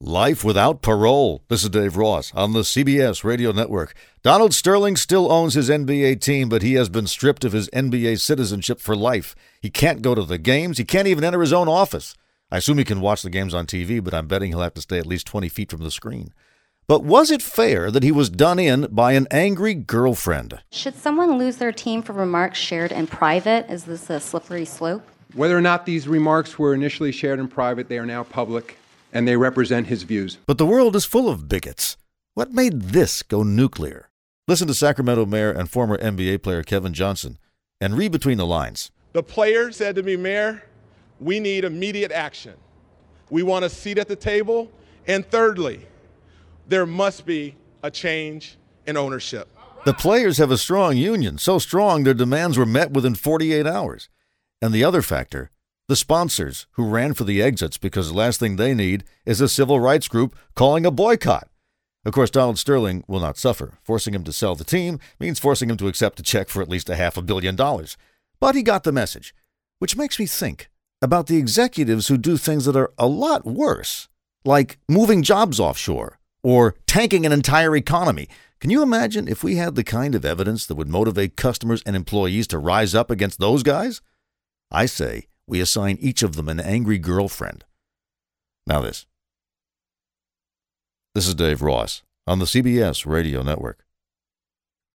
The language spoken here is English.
Life without parole. This is Dave Ross on the CBS Radio Network. Donald Sterling still owns his NBA team, but he has been stripped of his NBA citizenship for life. He can't go to the games. He can't even enter his own office. I assume he can watch the games on TV, but I'm betting he'll have to stay at least 20 feet from the screen. But was it fair that he was done in by an angry girlfriend? Should someone lose their team for remarks shared in private? Is this a slippery slope? Whether or not these remarks were initially shared in private, they are now public, and they represent his views. But the world is full of bigots. What made this go nuclear? Listen to Sacramento Mayor and former NBA player Kevin Johnson and read between the lines. The player said to me, Mayor, we need immediate action. We want a seat at the table. And thirdly, there must be a change in ownership. The players have a strong union, so strong their demands were met within 48 hours. And the other factor, the sponsors who ran for the exits because the last thing they need is a civil rights group calling a boycott. Of course, Donald Sterling will not suffer. Forcing him to sell the team means forcing him to accept a check for at least $500 million. But he got the message, which makes me think about the executives who do things that are a lot worse, like moving jobs offshore or tanking an entire economy. Can you imagine if we had the kind of evidence that would motivate customers and employees to rise up against those guys? I say we assign each of them an angry girlfriend. Now this. This is Dave Ross on the CBS Radio Network.